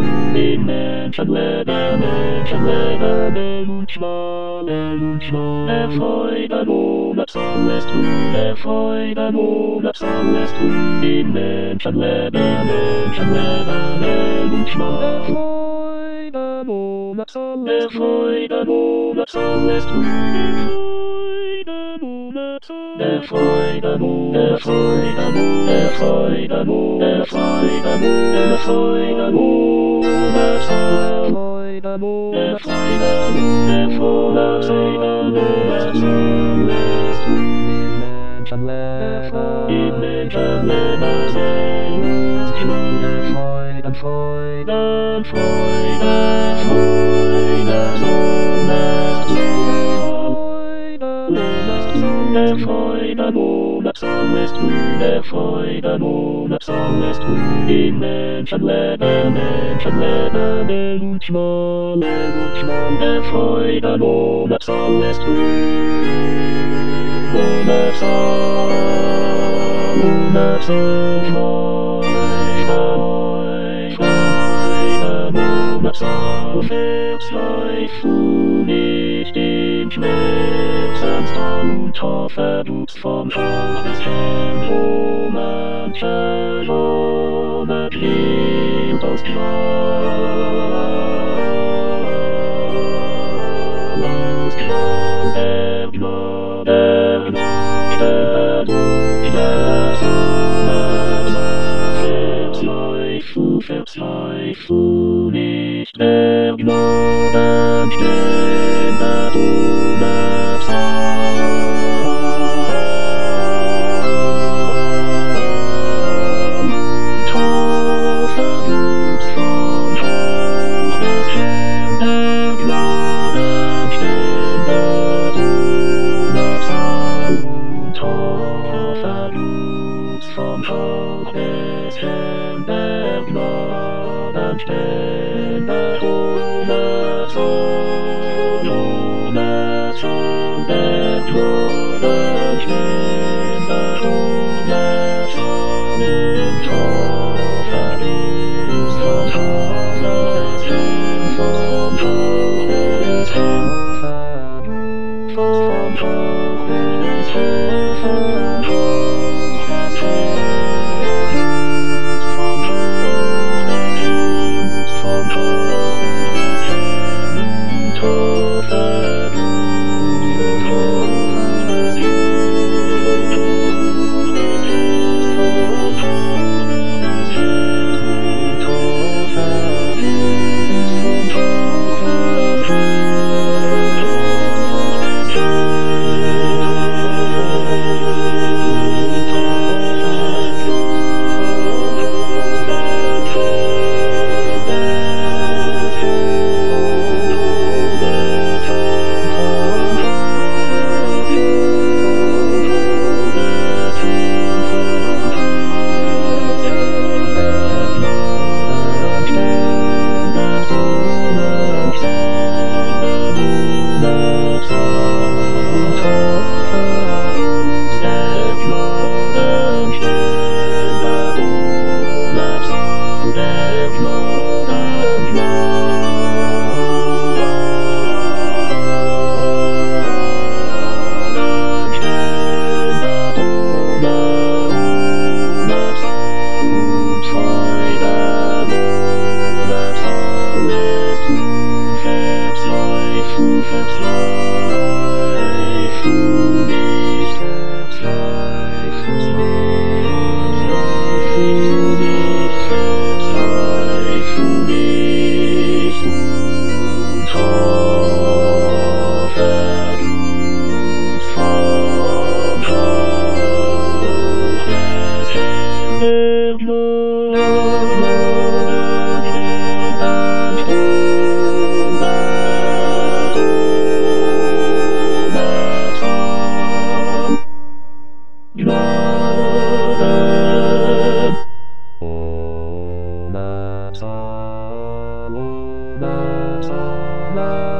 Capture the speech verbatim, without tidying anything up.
in Menschenleben, Menschenleben, Elunchma, Elunchma, erfreuen ohne Zahl lässt du, erfreuen ohne Zahl lässt du, in Menschenleben, Menschenleben, Elunchma, erfreuen ohne Zahl lässt du, erfreuen ohne Zahl lässt du, der Freude, der Freude, der Freude, der Freude, der Freude, der Freude, der Freude, der Der Freude, ohne Zahl lässt du, der Freude, ohne Zahl lässt du, in Menschenleben, Menschenleben, Elunchma, Elunchma, der Freude, ohne Zahl lässt du, ohne Zahl, ohne Zahl, Freude, Freude, ohne Zahl, verzweifle nicht in Schmerzenstal und hoffe, du's vom Schrank des Herrn, wo manche Sonne klingt aus Gnade, aus Gnade, der Gnade, der Gnade, der Sonne, verzweifle, verzweifle nicht, der Gnaden stände ohne vom Schrank des Herrn, der Gnaden stände ohne Zorn, ohne Zorn, der Gnaden stände ohne Zorn, und hoffe du's vom Schrank des Herrn, vom Schrank des Herrn, vom Schrank des Herrn, vom Schrank. Love.